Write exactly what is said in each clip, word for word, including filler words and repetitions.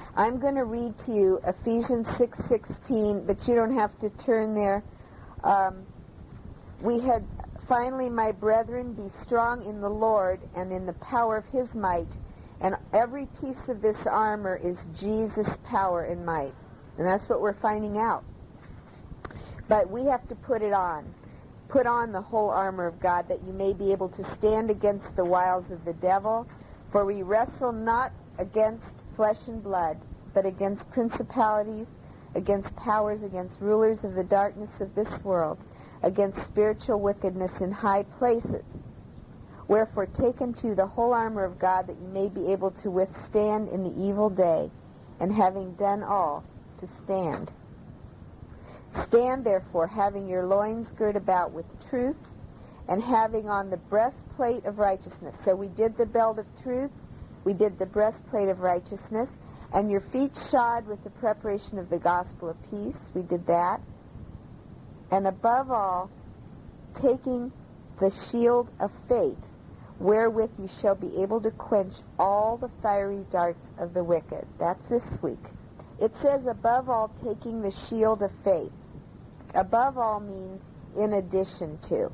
I'm going to read to you Ephesians six sixteen, but you don't have to turn there. Um, we had, finally, my brethren, be strong in the Lord and in the power of his might. And every piece of this armor is Jesus' power and might. And that's what we're finding out. But we have to put it on. Put on the whole armor of God, that you may be able to stand against the wiles of the devil. For we wrestle not against flesh and blood, but against principalities, against powers, against rulers of the darkness of this world, against spiritual wickedness in high places. Wherefore take unto the whole armor of God, that you may be able to withstand in the evil day, and having done all, to stand. Stand therefore, having your loins girt about with truth, and having on the breastplate of righteousness. So we did the belt of truth, we did the breastplate of righteousness, and your feet shod with the preparation of the gospel of peace. We did that. And above all, taking the shield of faith, wherewith you shall be able to quench all the fiery darts of the wicked. That's this week. It says, above all, taking the shield of faith. Above all means in addition to.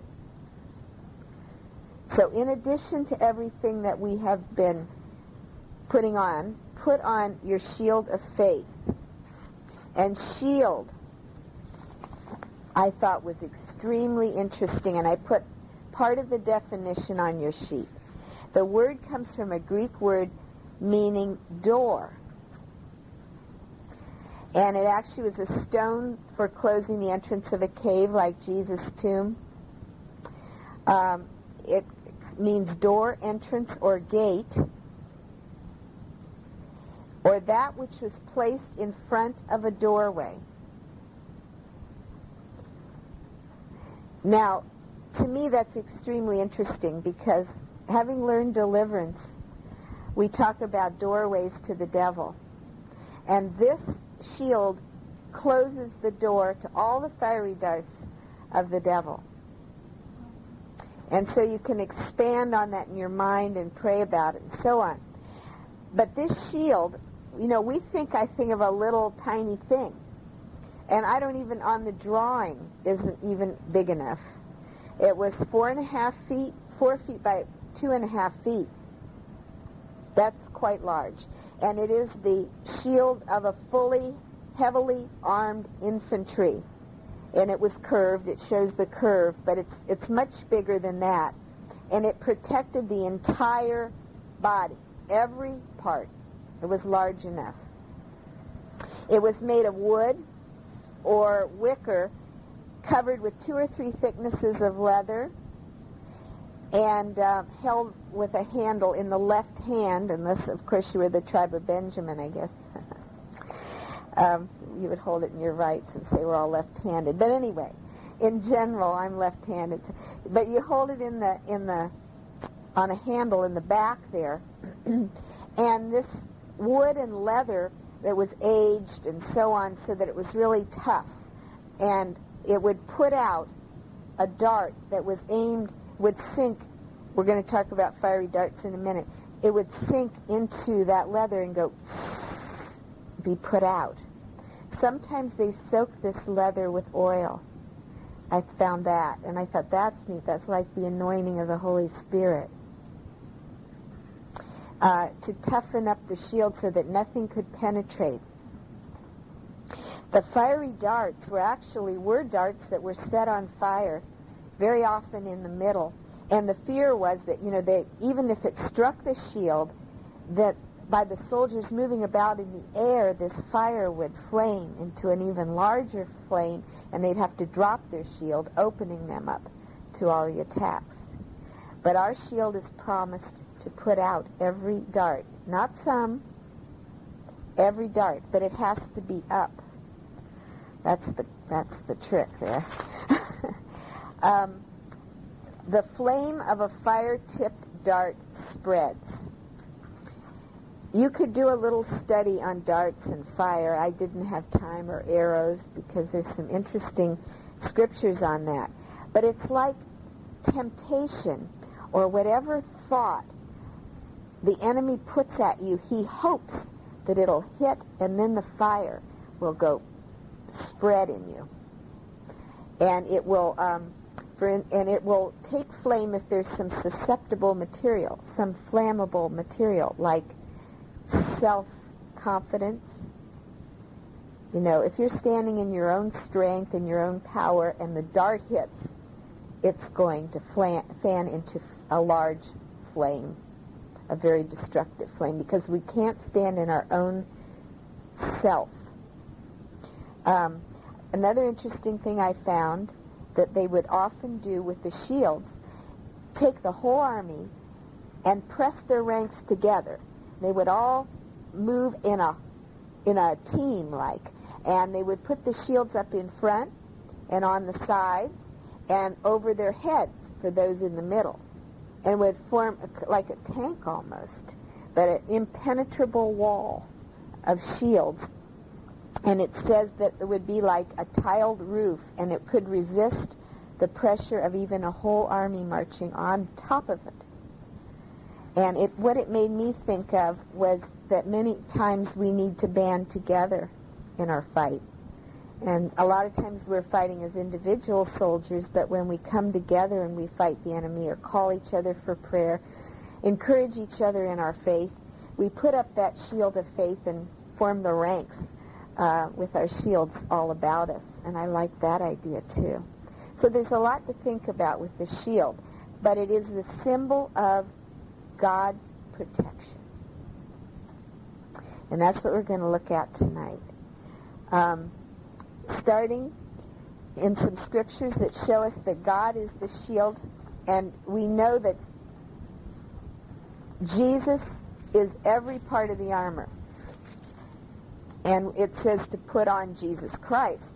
So in addition to everything that we have been putting on, put on your shield of faith. And shield, I thought, was extremely interesting, and I put part of the definition on your sheet. The word comes from a Greek word meaning door. And it actually was a stone for closing the entrance of a cave, like Jesus' tomb. Um, it means door, entrance, or gate, or that which was placed in front of a doorway. Now, to me, that's extremely interesting, because having learned deliverance, we talk about doorways to the devil. And this shield closes the door to all the fiery darts of the devil. And so you can expand on that in your mind and pray about it and so on. But this shield, you know, we think, I think of a little tiny thing. And I don't even, on the drawing, isn't even big enough. It was four and a half feet, four feet by two and a half feet. That's quite large. And it is the shield of a fully, heavily armed infantry. And it was curved. It shows the curve, but it's it's much bigger than that. And it protected the entire body, every part. It was large enough. It was made of wood or wicker, covered with two or three thicknesses of leather, and uh, held with a handle in the left hand, unless, of course, you were the tribe of Benjamin, I guess. um, you would hold it in your right, since they were all left-handed. But anyway, in general, I'm left-handed. But you hold it in the in the on a handle in the back there, and this wood and leather that was aged and so on, so that it was really tough, and it would put out a dart that was aimed, would sink. We're going to talk about fiery darts in a minute. It would sink into that leather and go, be put out. Sometimes they soak this leather with oil. I found that, and I thought, that's neat. That's like the anointing of the Holy Spirit. Uh, to toughen up the shield so that nothing could penetrate. The fiery darts were actually were darts that were set on fire, very often in the middle. And the fear was that, you know, that even if it struck the shield, that by the soldiers moving about in the air, this fire would flame into an even larger flame, and they'd have to drop their shield, opening them up to all the attacks. But our shield is promised to put out every dart. Not some, every dart, but it has to be up. That's the that's the trick there. um, the flame of a fire-tipped dart spreads. You could do a little study on darts and fire. I didn't have time, or arrows, because there's some interesting scriptures on that. But it's like temptation, or whatever thought the enemy puts at you, he hopes that it'll hit, and then the fire will go spread in you. And it will, um, for in, and it will take flame if there's some susceptible material, some flammable material, like self-confidence. You know, if you're standing in your own strength and your own power, and the dart hits, it's going to flan, fan into a large flame, a very destructive flame, because we can't stand in our own self. Um, another interesting thing I found that they would often do with the shields, take the whole army and press their ranks together. They would all move in a in a team like, and they would put the shields up in front and on the sides and over their heads for those in the middle, and would form a, like a tank almost, but an impenetrable wall of shields. And it says that it would be like a tiled roof, and it could resist the pressure of even a whole army marching on top of it. And it, what it made me think of was that many times we need to band together in our fight. And a lot of times we're fighting as individual soldiers, but when we come together and we fight the enemy or call each other for prayer, encourage each other in our faith, we put up that shield of faith and form the ranks uh, with our shields all about us. And I like that idea too. So there's a lot to think about with the shield, but it is the symbol of God's protection. And that's what we're going to look at tonight. Um, starting in some scriptures that show us that God is the shield, and we know that Jesus is every part of the armor. And it says to put on Jesus Christ.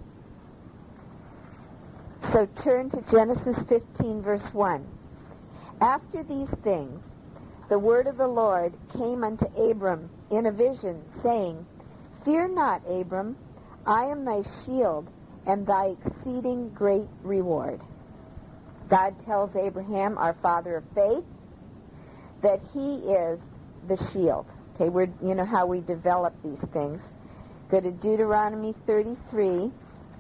So turn to Genesis fifteen, verse one. After these things, the word of the Lord came unto Abram in a vision, saying, Fear not, Abram, I am thy shield and thy exceeding great reward. God tells Abraham, our father of faith, that he is the shield. Okay, we're, you know how we develop these things. Go to Deuteronomy thirty-three.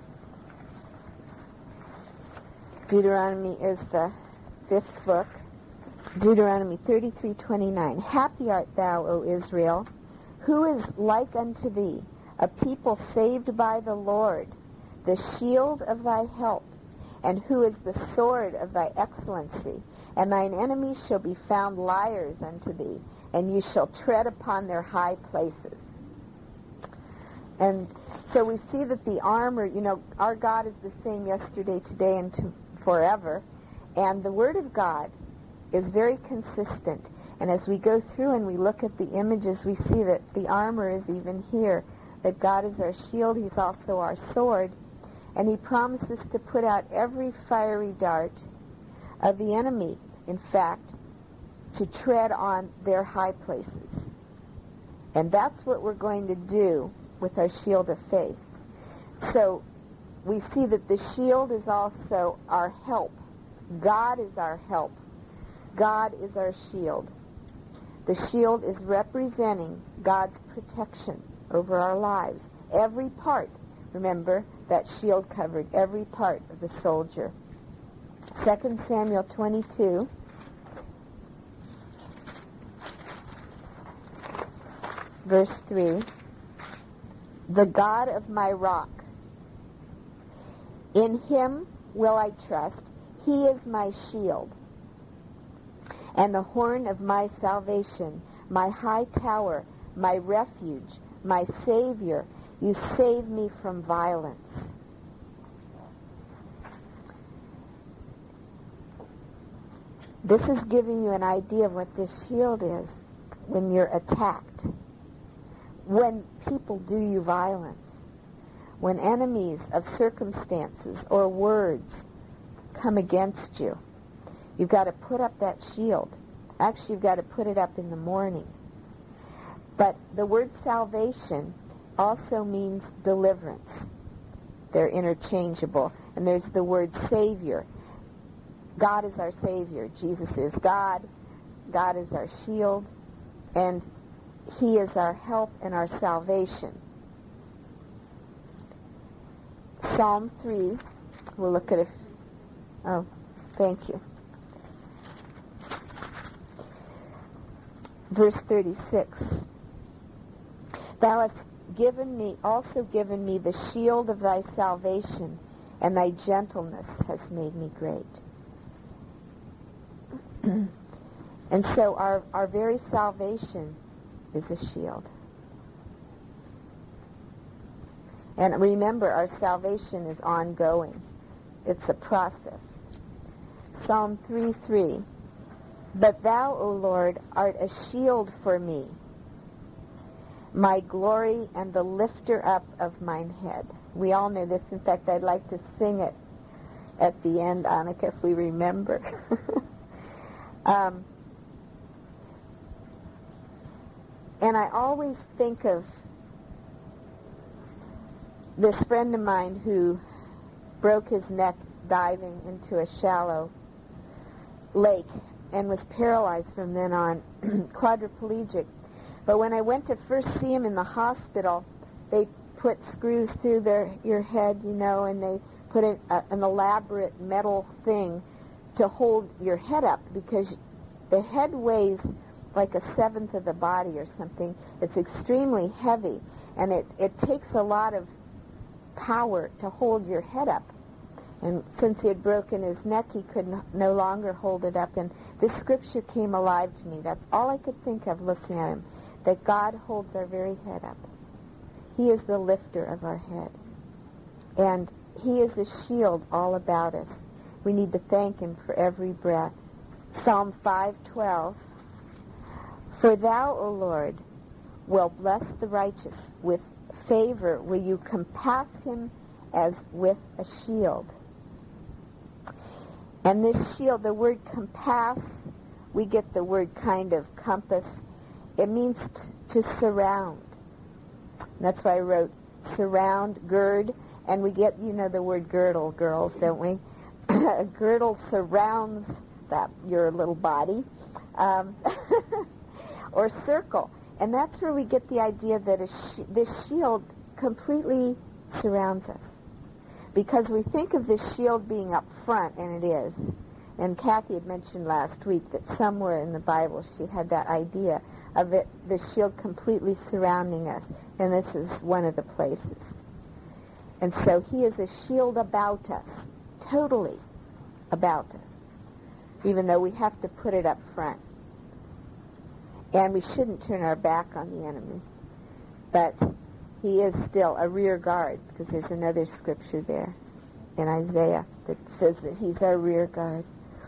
Deuteronomy is the fifth book. Deuteronomy thirty-three twenty-nine. Happy art thou, O Israel, who is like unto thee, a people saved by the Lord, the shield of thy help, and who is the sword of thy excellency. And thine enemies shall be found liars unto thee, and you shall tread upon their high places. And so we see that the armor, you know, our God is the same yesterday, today, and to forever. And the Word of God is very consistent. And as we go through and we look at the images, we see that the armor is even here, that God is our shield, he's also our sword, and he promises to put out every fiery dart of the enemy, in fact, to tread on their high places. And that's what we're going to do with our shield of faith. So we see that the shield is also our help. God is our help. God is our shield. The shield is representing God's protection over our lives. Every part, remember, that shield covered every part of the soldier. Second Samuel twenty-two. Verse three. The God of my rock. In him will I trust. He is my shield and the horn of my salvation, my high tower, my refuge, my Savior. You save me from violence. This is giving you an idea of what this shield is when you're attacked, when people do you violence, when enemies of circumstances or words come against you. You've got to put up that shield. Actually, you've got to put it up in the morning. But the word salvation also means deliverance. They're interchangeable. And there's the word Savior. God is our Savior. Jesus is God. God is our shield. And He is our help and our salvation. Psalm three, we'll look at it. Oh, thank you. Verse thirty-six. Thou hast given me, also given me the shield of thy salvation, and thy gentleness has made me great. And so our, our very salvation is a shield. And remember, our salvation is ongoing. It's a process. Psalm three three. But thou, O Lord, art a shield for me, my glory and the lifter up of mine head. We all know this. In fact, I'd like to sing it at the end, Annika, if we remember. um, and I always think of this friend of mine who broke his neck diving into a shallow lake and was paralyzed from then on, quadriplegic. But when I went to first see him in the hospital, they put screws through their your head, you know, and they put an, a, an elaborate metal thing to hold your head up, because the head weighs like a seventh of the body or something. It's extremely heavy, and it, it takes a lot of power to hold your head up. And since he had broken his neck, he could no, no longer hold it up. And this scripture came alive to me. That's all I could think of looking at him, that God holds our very head up. He is the lifter of our head. And he is a shield all about us. We need to thank him for every breath. Psalm five twelve. For thou, O Lord, will bless the righteous. With favor will you compass him as with a shield. And this shield, the word compass, we get the word kind of compass. It means t- to surround. That's why I wrote surround, gird, and we get, you know, the word girdle, girls, don't we? A girdle surrounds that your little body, um, or circle. And that's where we get the idea that a sh- this shield completely surrounds us. Because we think of this shield being up front, and it is. And Kathy had mentioned last week that somewhere in the Bible she had that idea of it, the shield completely surrounding us. And this is one of the places. And so he is a shield about us, totally about us, even though we have to put it up front. And we shouldn't turn our back on the enemy. But he is still a rear guard, because there's another scripture there in Isaiah that says that he's our rear guard.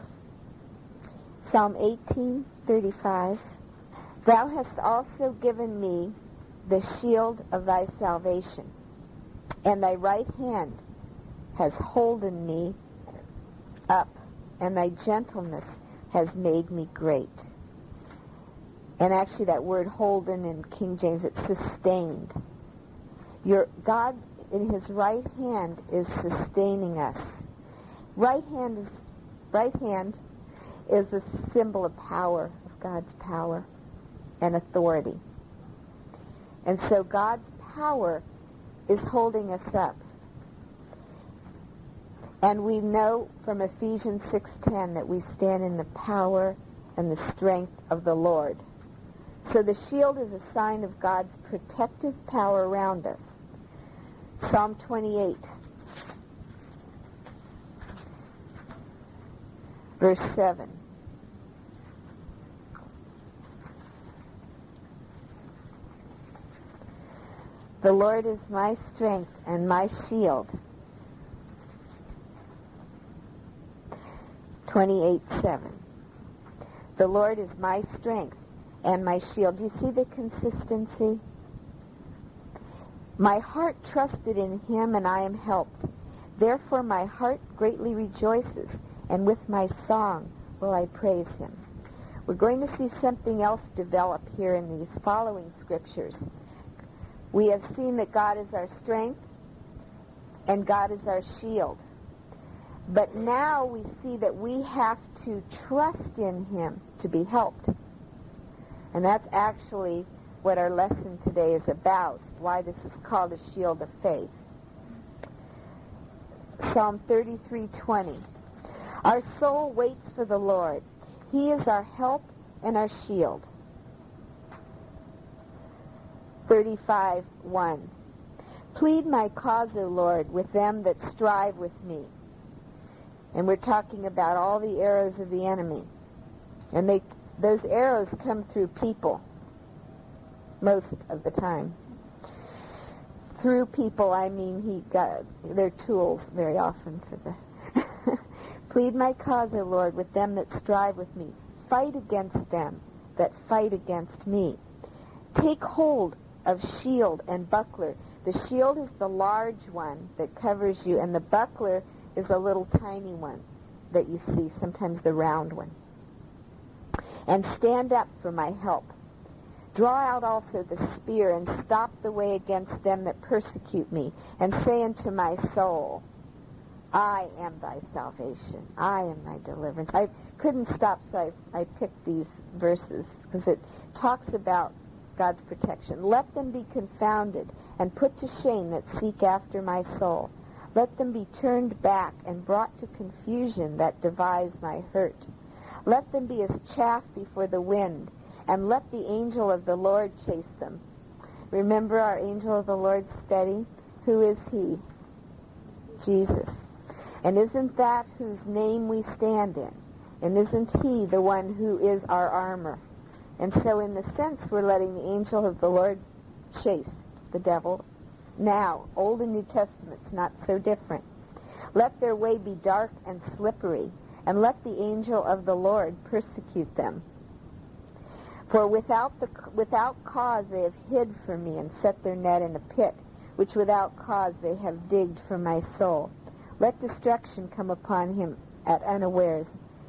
Psalm eighteen thirty-five. Thou hast also given me the shield of thy salvation, and thy right hand has holden me up, and thy gentleness has made me great. And actually that word holden in King James, it's sustained. Your God in his right hand is sustaining us. Right hand is right hand is a symbol of power, of God's power and authority. And so God's power is holding us up. And we know from Ephesians six ten that we stand in the power and the strength of the Lord. So the shield is a sign of God's protective power around us. Psalm twenty-eight, verse seven. The Lord is my strength and my shield. twenty-eight seven. The Lord is my strength and my shield. Do you see the consistency? My heart trusted in him, and I am helped. Therefore my heart greatly rejoices, and with my song will I praise him. We're going to see something else develop here in these following scriptures. We have seen that God is our strength, and God is our shield. But now we see that we have to trust in him to be helped. And that's actually what our lesson today is about, why this is called a shield of faith. Psalm thirty-three twenty. Our soul waits for the Lord. He is our help and our shield. thirty-five one. Plead my cause, O Lord, with them that strive with me. And we're talking about all the arrows of the enemy. And they, those arrows come through people most of the time. Through people, I mean he got their tools very often for the... Plead my cause, O Lord, with them that strive with me. Fight against them that fight against me. Take hold of shield and buckler. The shield is the large one that covers you, and the buckler is the little tiny one that you see, sometimes the round one. And stand up for my help. Draw out also the spear, and stop the way against them that persecute me, and say unto my soul, I am thy salvation. I am thy deliverance. I couldn't stop, so I, I picked these verses, because it talks about God's protection. Let them be confounded and put to shame that seek after my soul. Let them be turned back and brought to confusion that devise my hurt. Let them be as chaff before the wind, and let the angel of the Lord chase them. Remember our angel of the Lord study? Who is he? Jesus. And isn't that whose name we stand in? And isn't he the one who is our armor? And so in the sense, we're letting the angel of the Lord chase the devil. Now, Old and New Testaments, not so different. Let their way be dark and slippery, and let the angel of the Lord persecute them. For without the without cause they have hid for me and set their net in a pit, which without cause they have digged for my soul. Let destruction come upon him at unawares,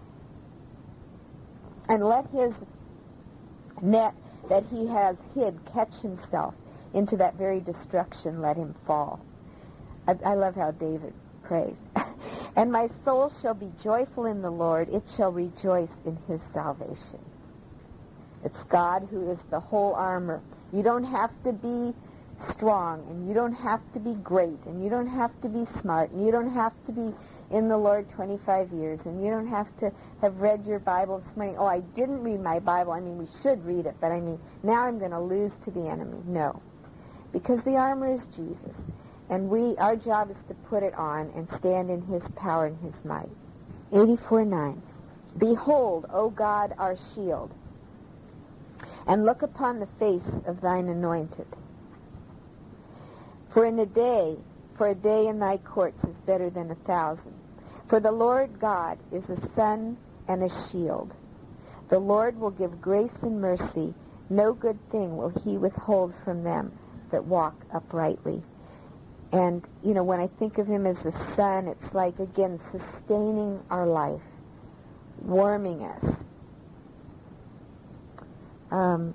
and let his net that he has hid catch himself. Into that very destruction let him fall. I, I love how David prays. And my soul shall be joyful in the Lord. It shall rejoice in his salvation. It's God who is the whole armor. You don't have to be strong, and you don't have to be great, and you don't have to be smart, and you don't have to be in the Lord twenty-five years, and you don't have to have read your Bible this morning. Oh, I didn't read my Bible. I mean, we should read it, but I mean, now I'm going to lose to the enemy. No. Because the armor is Jesus, and we, our job is to put it on and stand in his power and his might. eighty-four nine. Behold, O God, our shield, and look upon the face of thine anointed. For in a day, for a day in thy courts is better than a thousand. For the Lord God is a sun and a shield. The Lord will give grace and mercy. No good thing will he withhold from them that walk uprightly. And, you know, when I think of him as the sun, it's like, again, sustaining our life, warming us. Um,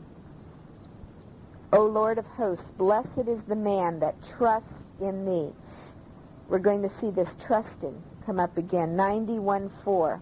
O Lord of hosts, blessed is the man that trusts in thee. We're going to see this trusting come up again. ninety-one four.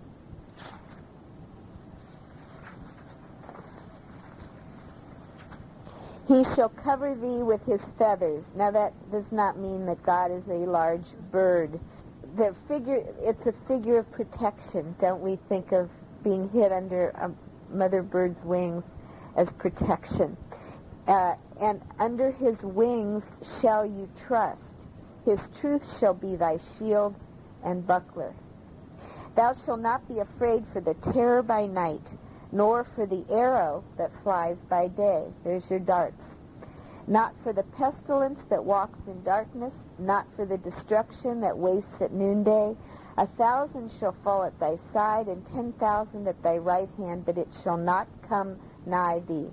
He shall cover thee with his feathers. Now that does not mean that God is a large bird. The figure, it's a figure of protection. Don't we think of being hid under a mother bird's wings as protection? Uh, and under his wings shall you trust. His truth shall be thy shield and buckler. Thou shalt not be afraid for the terror by night, nor for the arrow that flies by day. There's your darts. Not for the pestilence that walks in darkness, not for the destruction that wastes at noonday. A thousand shall fall at thy side, and ten thousand at thy right hand, but it shall not come nigh thee.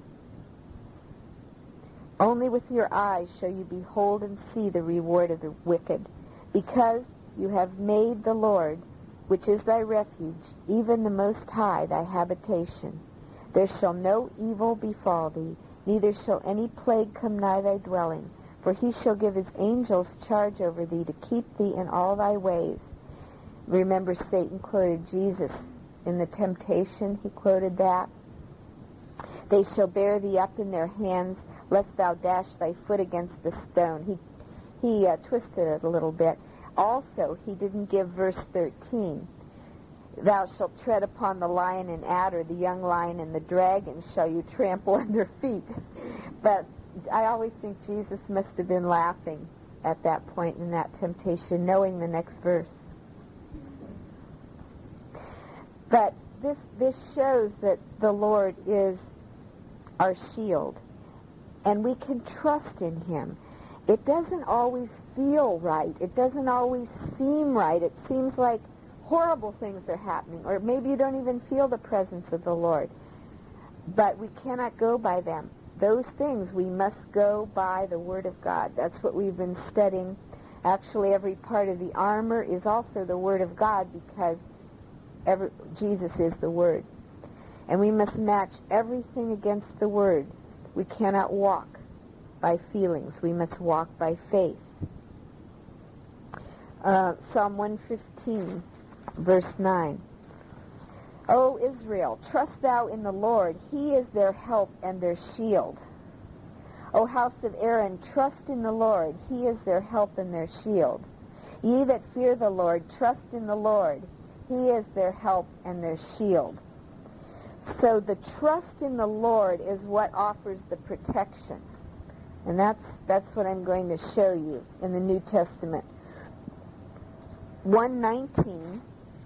Only with your eyes shall you behold and see the reward of the wicked, because you have made the Lord, which is thy refuge, even the Most High, thy habitation. There shall no evil befall thee, neither shall any plague come nigh thy dwelling. For he shall give his angels charge over thee to keep thee in all thy ways. Remember, Satan quoted Jesus in the temptation. He quoted that. They shall bear thee up in their hands, lest thou dash thy foot against the stone. He he uh, twisted it a little bit. Also, he didn't give verse thirteen. Thou shalt tread upon the lion and adder, the young lion and the dragon shall you trample under feet. But I always think Jesus must have been laughing at that point in that temptation, knowing the next verse. But this this shows that the Lord is our shield, and we can trust in him. It doesn't always feel right. It doesn't always seem right. It seems like horrible things are happening, or maybe you don't even feel the presence of the Lord. But we cannot go by them. Those things, we must go by the Word of God. That's what we've been studying. Actually, every part of the armor is also the Word of God, because every, Jesus is the Word. And we must match everything against the Word. We cannot walk by feelings. We must walk by faith. Uh, Psalm one fifteen, verse nine. O Israel, trust thou in the Lord. He is their help and their shield. O house of Aaron, trust in the Lord. He is their help and their shield. Ye that fear the Lord, trust in the Lord. He is their help and their shield. So the trust in the Lord is what offers the protection. And that's that's what I'm going to show you in the New Testament. one nineteen,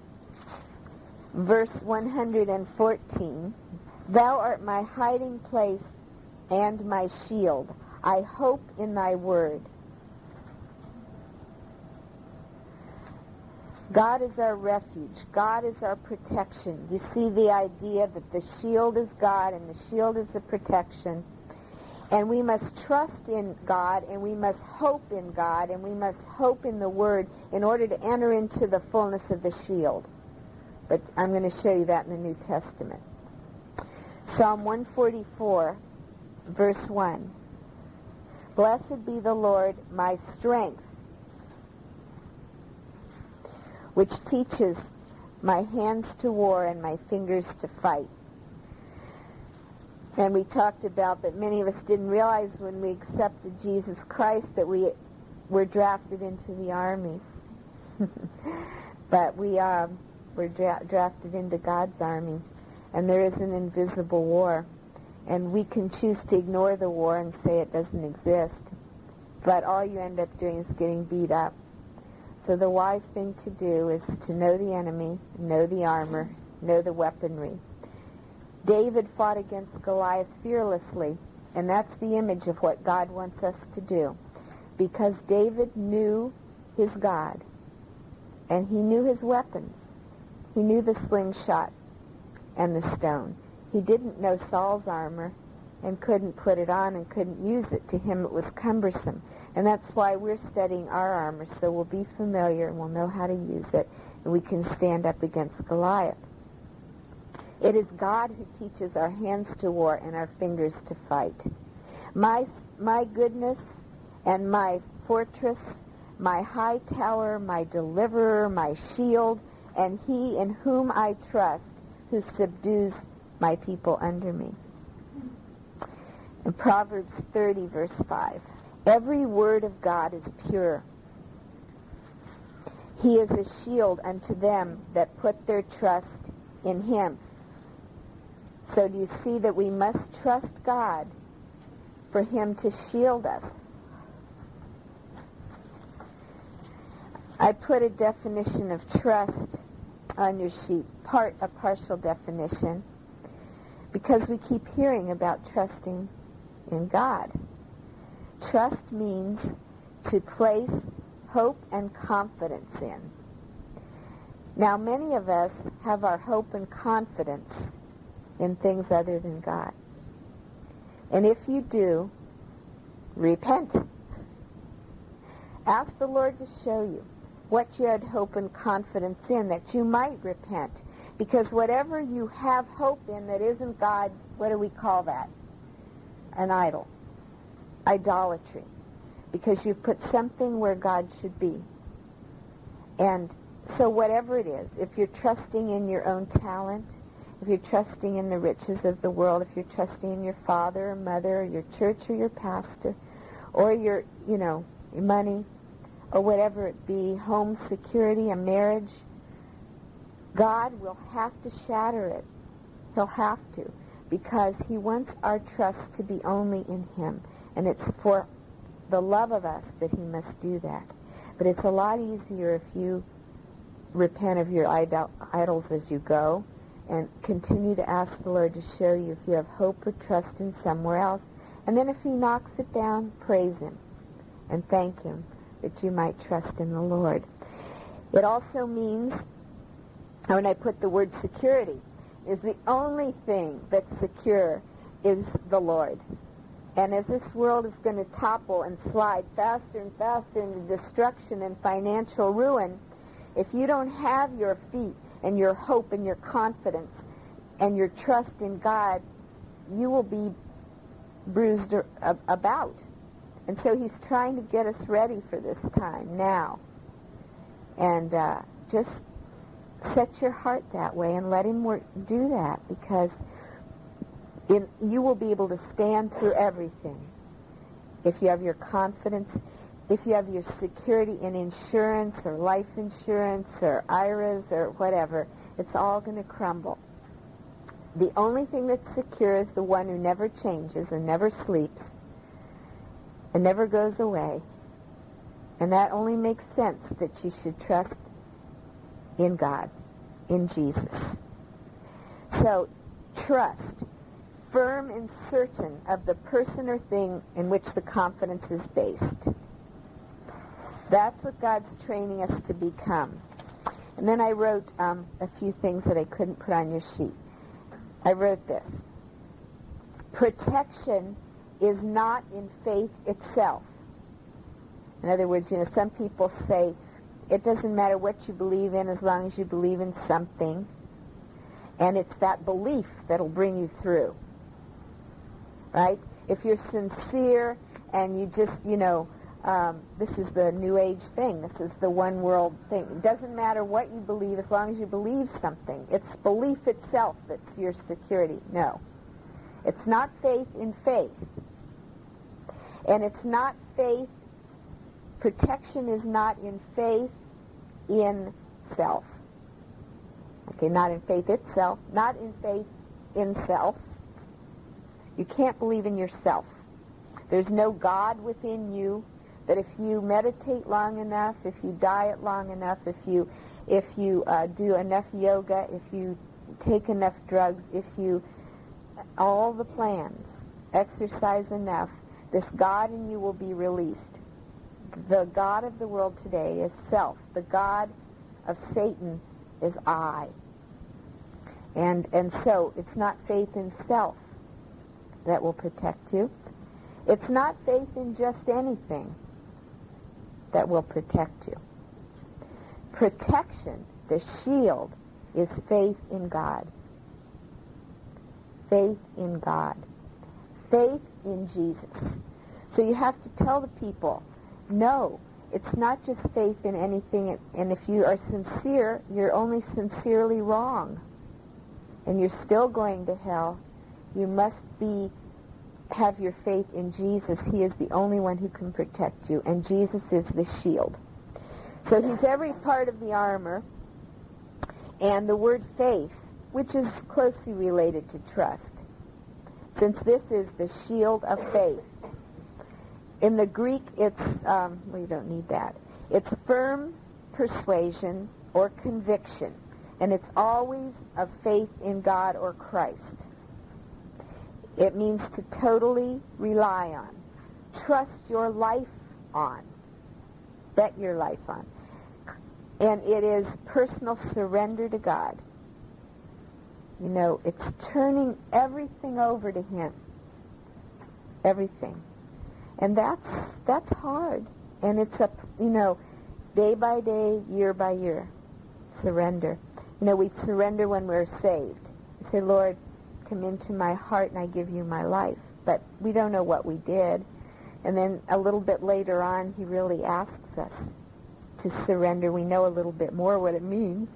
verse one hundred fourteen, Thou art my hiding place and my shield. I hope in thy word. God is our refuge. God is our protection. You see the idea that the shield is God and the shield is a protection. And we must trust in God, and we must hope in God, and we must hope in the Word in order to enter into the fullness of the shield. But I'm going to show you that in the New Testament. Psalm one forty-four, verse one. Blessed be the Lord, my strength, which teaches my hands to war and my fingers to fight. And we talked about that many of us didn't realize when we accepted Jesus Christ that we were drafted into the army. But we um, were dra- drafted into God's army. And there is an invisible war. And we can choose to ignore the war and say it doesn't exist. But all you end up doing is getting beat up. So the wise thing to do is to know the enemy, know the armor, know the weaponry. David fought against Goliath fearlessly, and that's the image of what God wants us to do. Because David knew his God, and he knew his weapons. He knew the slingshot and the stone. He didn't know Saul's armor and couldn't put it on and couldn't use it. To him it was cumbersome. And that's why we're studying our armor, so we'll be familiar and we'll know how to use it, and we can stand up against Goliath. It is God who teaches our hands to war and our fingers to fight. My, my goodness and my fortress, my high tower, my deliverer, my shield, and he in whom I trust, who subdues my people under me. In Proverbs thirty, verse five, every word of God is pure. He is a shield unto them that put their trust in him. So do you see that we must trust God for him to shield us? I put a definition of trust on your sheet, part a partial definition, because we keep hearing about trusting in God. Trust means to place hope and confidence in. Now, many of us have our hope and confidence in things other than God. And if you do, repent. Ask the Lord to show you what you had hope and confidence in, that you might repent. Because whatever you have hope in that isn't God, what do we call that? An idol. Idolatry. Because you've put something where God should be. And so whatever it is, if you're trusting in your own talent, if you're trusting in the riches of the world, if you're trusting in your father or mother or your church or your pastor or your, you know, your money or whatever it be, home security, a marriage, God will have to shatter it. He'll have to, because he wants our trust to be only in him. And it's for the love of us that he must do that. But it's a lot easier if you repent of your idol- idols as you go and continue to ask the Lord to show you if you have hope or trust in somewhere else. And then if he knocks it down, praise him and thank him that you might trust in the Lord. It also means, when I put the word security, is the only thing that's secure is the Lord. And as this world is going to topple and slide faster and faster into destruction and financial ruin, if you don't have your feet and your hope and your confidence and your trust in God, you will be bruised about. And so he's trying to get us ready for this time now. And uh, just set your heart that way and let him work, do that, because in, you will be able to stand through everything if you have your confidence, if you have your security in insurance or life insurance or I R As or whatever. It's all going to crumble. The only thing that's secure is the one who never changes and never sleeps and never goes away. And that only makes sense that you should trust in God, in Jesus. So, trust, firm and certain of the person or thing in which the confidence is based. That's what God's training us to become. And then I wrote um, a few things that I couldn't put on your sheet. I wrote this. Protection is not in faith itself. In other words, you know, some people say, it doesn't matter what you believe in as long as you believe in something. And it's that belief that'll bring you through. Right? If you're sincere and you just, you know, um, this is the New Age thing. This is the one world thing. It doesn't matter what you believe as long as you believe something. It's belief itself that's your security. No. It's not faith in faith. And it's not faith. Protection is not in faith in self. Okay, not in faith itself, not in faith in self. You can't believe in yourself. There's no God within you that if you meditate long enough, if you diet long enough, if you if you uh, do enough yoga, if you take enough drugs, if you, all the plans, exercise enough, this God in you will be released. The God of the world today is self. The God of Satan is I. And and so it's not faith in self that will protect you. It's not faith in just anything that will protect you. Protection, the shield, is faith in God. Faith in God. Faith in Jesus. So you have to tell the people, no, it's not just faith in anything, and if you are sincere, you're only sincerely wrong. And you're still going to hell. You must be have your faith in Jesus. He is the only one who can protect you, and Jesus is the shield. So he's every part of the armor, and the word faith, which is closely related to trust, since this is the shield of faith. In the Greek, it's, um, well, you don't need that. It's firm persuasion or conviction, and it's always of faith in God or Christ. It means to totally rely on, trust your life on, bet your life on. And it is personal surrender to God. You know, it's turning everything over to Him. Everything. And that's that's hard. And it's a, you know, day by day, year by year, surrender. You know, we surrender when we're saved. We say, Lord, come into my heart and I give you my life. But we don't know what we did. And then a little bit later on, He really asks us to surrender. We know a little bit more what it means.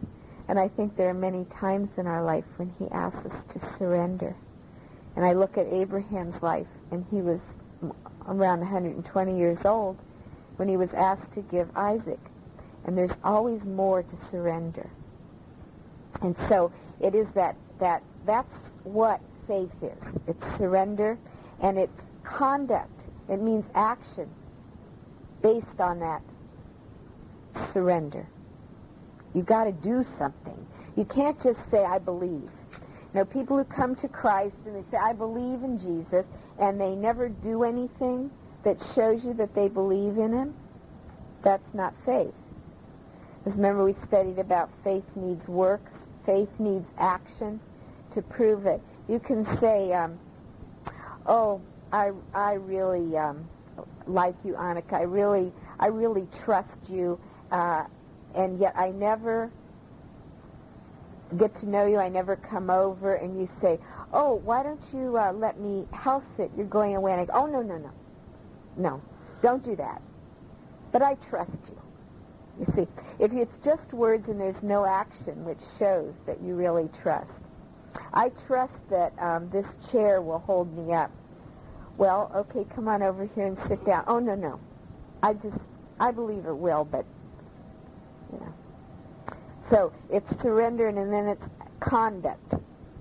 And I think there are many times in our life when he asks us to surrender. And I look at Abraham's life, and he was around one hundred twenty years old when he was asked to give Isaac. And there's always more to surrender. And so it is that, that that's what faith is. It's surrender, and it's conduct. It means action based on that surrender. You've got to do something. You can't just say, I believe. You know, people who come to Christ and they say, I believe in Jesus, and they never do anything that shows you that they believe in him, that's not faith. Because remember, we studied about faith needs works. Faith needs action to prove it. You can say, um, oh, I, I really um, like you, Annika. I really, I really trust you. Uh, and yet I never get to know you. I never come over. And you say, oh, why don't you uh, let me house sit? You're going away. And I go, oh, no, no, no. No, don't do that. But I trust you. You see, if it's just words and there's no action, which shows that you really trust. I trust that um, this chair will hold me up. Well, okay, come on over here and sit down. Oh, no, no. I just, I believe it will, but, you know. So it's surrendering, and then it's conduct.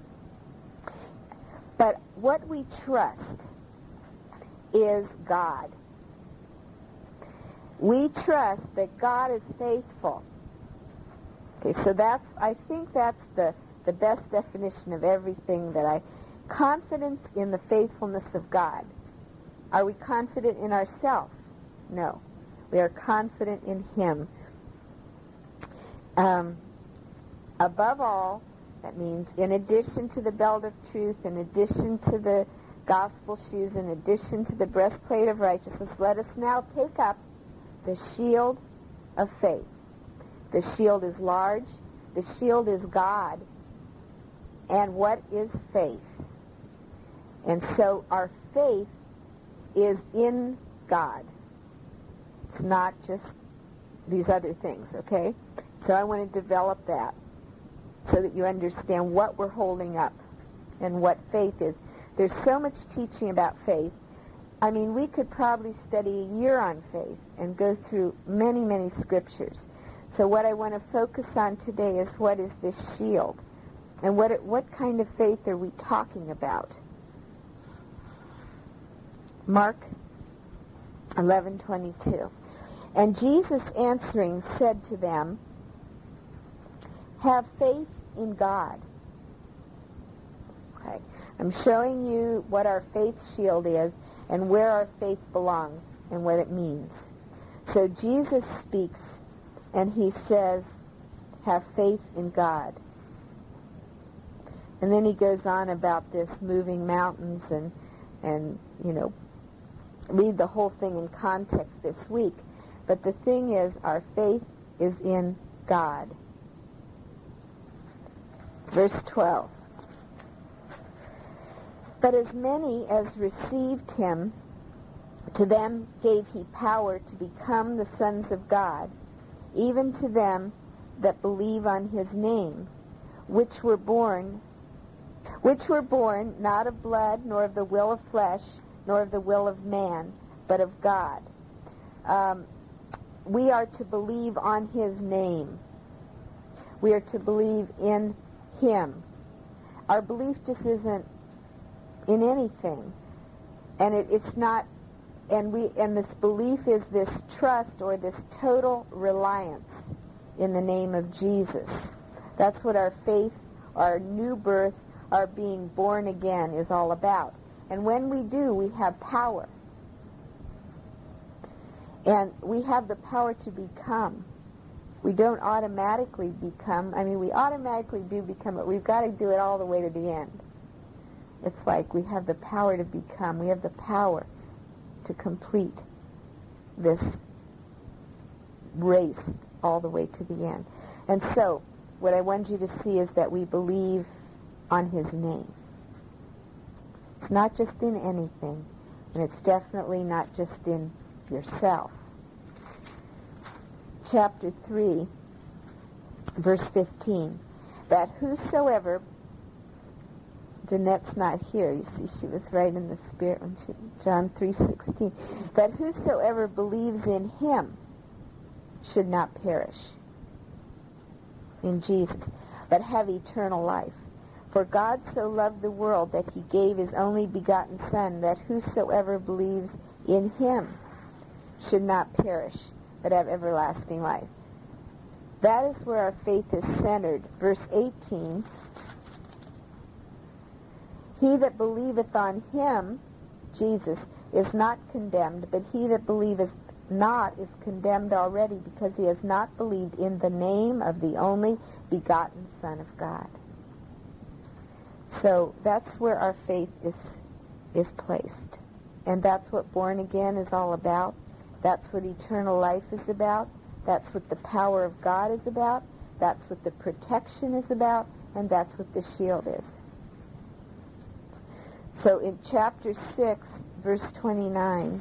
But what we trust is God. We trust that God is faithful. Okay, so that's, I think that's the, the best definition of everything that I, confidence in the faithfulness of God. Are we confident in ourselves? No. We are confident in him. Um, above all, that means in addition to the belt of truth, in addition to the gospel shoes, in addition to the breastplate of righteousness, let us now take up the shield of faith. The shield is large. The shield is God. And what is faith? And so our faith is in God. It's not just these other things, okay? So I want to develop that so that you understand what we're holding up and what faith is. There's so much teaching about faith. I mean, we could probably study a year on faith and go through many, many scriptures. So what I want to focus on today is what is this shield? And what what kind of faith are we talking about? Mark eleven twenty-two. And Jesus answering said to them, have faith in God. Okay. I'm showing you what our faith shield is and where our faith belongs and what it means. So Jesus speaks and he says, have faith in God. And then he goes on about this moving mountains and, and you know, read the whole thing in context this week. But the thing is, our faith is in God. Verse twelve. But as many as received him, to them gave he power to become the sons of God, even to them that believe on his name, which were born, which were born not of blood, nor of the will of flesh, nor of the will of man, but of God. Um, we are to believe on his name. We are to believe in him. Our belief just isn't in anything, and it, it's not. And we and this belief is this trust or this total reliance in the name of Jesus. That's what our faith, our new birth, our being born again is all about. And when we do, we have power. And we have the power to become. We don't automatically become. I mean, we automatically do become, but we've got to do it all the way to the end. It's like we have the power to become. We have the power to complete this race all the way to the end. And so, what I want you to see is that we believe on his name. It's not just in anything, and it's definitely not just in yourself. Chapter three, verse fifteen, that whosoever, Jeanette's not here, you see, she was right in the Spirit when she, John three sixteen, that whosoever believes in him should not perish, in Jesus, but have eternal life. For God so loved the world that he gave his only begotten Son, that whosoever believes in him should not perish, but have everlasting life. That is where our faith is centered. Verse eighteen, he that believeth on him, Jesus, is not condemned, but he that believeth not is condemned already, because he has not believed in the name of the only begotten Son of God. So that's where our faith is is placed. And that's what born again is all about. That's what eternal life is about. That's what the power of God is about. That's what the protection is about. And that's what the shield is. So in chapter six, verse twenty-nine,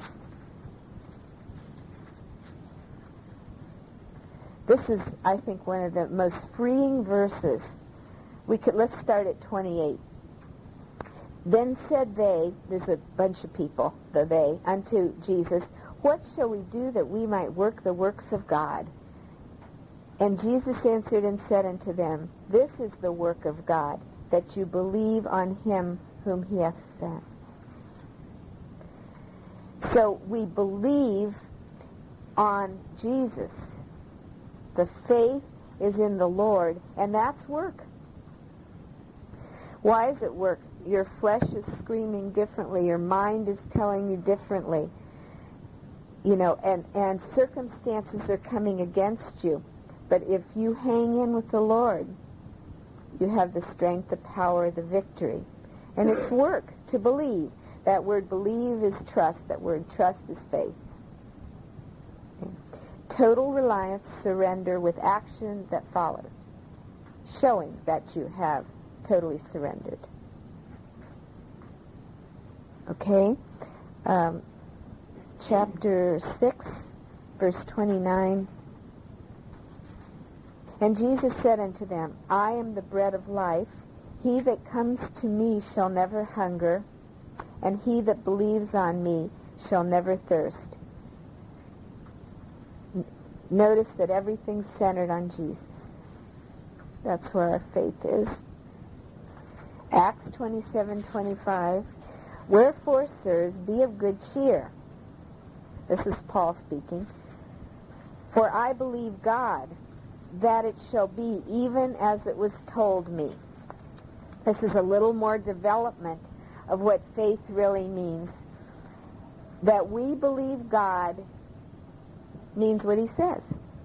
this is, I think, one of the most freeing verses. We could, let's start at twenty-eight. Then said they, there's a bunch of people, the they, unto Jesus, what shall we do that we might work the works of God? And Jesus answered and said unto them, this is the work of God, that you believe on him whom he hath sent. So we believe on Jesus. The faith is in the Lord, and that's work. Why is it work? Your flesh is screaming differently. Your mind is telling you differently. You know, and, and circumstances are coming against you. But if you hang in with the Lord, you have the strength, the power, the victory. And it's work to believe. That word believe is trust. That word trust is faith. Okay. Total reliance, surrender with action that follows, showing that you have totally surrendered. Okay? Um, chapter six, verse twenty-nine. And Jesus said unto them, I am the bread of life. He that comes to me shall never hunger, and he that believes on me shall never thirst. N- notice that everything's centered on Jesus. That's where our faith is. Acts twenty-seven twenty-five. Wherefore, sirs, be of good cheer. This is Paul speaking. For I believe God, that it shall be even as it was told me. This is a little more development of what faith really means. That we believe God means what he says.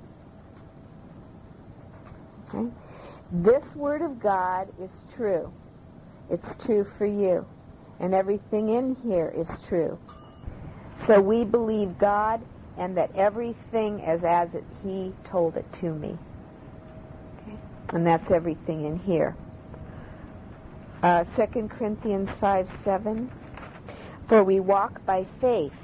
Okay? This word of God is true. It's true for you. And everything in here is true. So we believe God, and that everything is as it, he told it to me. Okay? And that's everything in here. Uh, Second Corinthians five seven. For we walk by faith,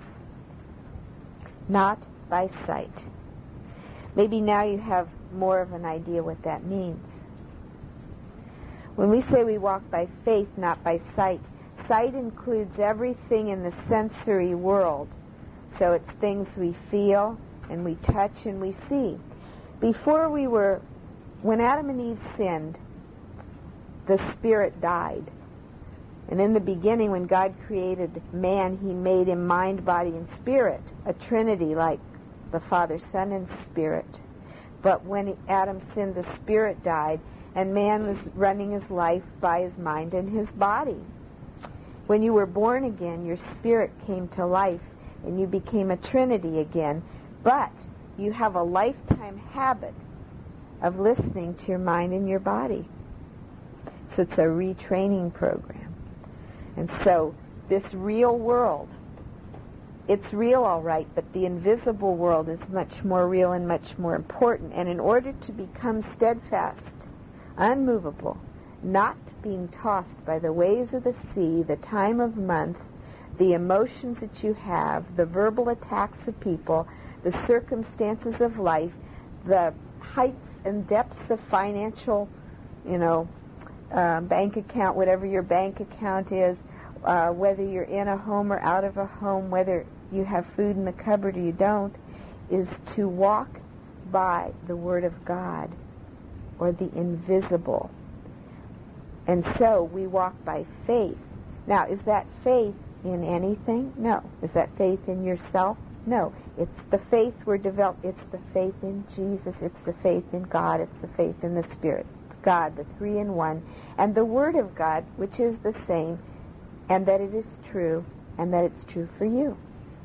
not by sight. Maybe now you have more of an idea what that means. When we say we walk by faith, not by sight, sight includes everything in the sensory world. So it's things we feel and we touch and we see. Before we were, when Adam and Eve sinned, the spirit died. And in the beginning, when God created man, he made him mind, body, and spirit, a trinity like the Father, Son, and Spirit. But when Adam sinned, the spirit died, and man was running his life by his mind and his body. When you were born again, your spirit came to life, and you became a trinity again. But you have a lifetime habit of listening to your mind and your body. So it's a retraining program. And so this real world, it's real all right, but the invisible world is much more real and much more important. And in order to become steadfast, unmovable, not being tossed by the waves of the sea, the time of month, the emotions that you have, the verbal attacks of people, the circumstances of life, the heights and depths of financial, you know, uh, bank account, whatever your bank account is, uh, whether you're in a home or out of a home, whether you have food in the cupboard or you don't, is to walk by the Word of God, or the invisible. And so we walk by faith. Now, is that faith in anything? No. Is that faith in yourself? No. It's the faith we're developing. It's the faith in Jesus. It's the faith in God. It's the faith in the Spirit. God, the three in one. And the Word of God, which is the same, and that it is true, and that it's true for you.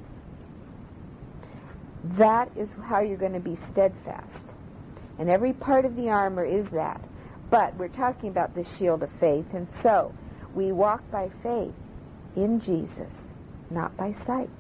That is how you're going to be steadfast. And every part of the armor is that. But we're talking about the shield of faith, and so we walk by faith in Jesus, not by sight.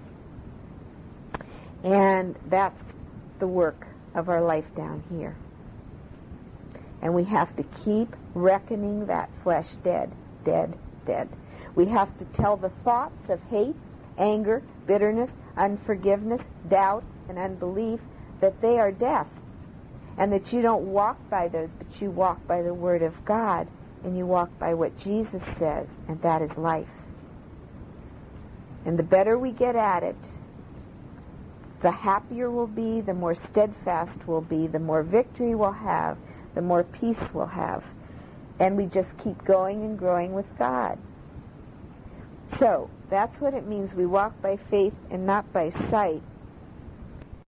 And that's the work of our life down here. And we have to keep reckoning that flesh dead, dead, dead. We have to tell the thoughts of hate, anger, bitterness, unforgiveness, doubt, and unbelief that they are death, and that you don't walk by those, but you walk by the Word of God, and you walk by what Jesus says, and that is life. And the better we get at it, the happier we'll be, the more steadfast we'll be, the more victory we'll have, the more peace we'll have. And we just keep going and growing with God. So, that's what it means. We walk by faith and not by sight.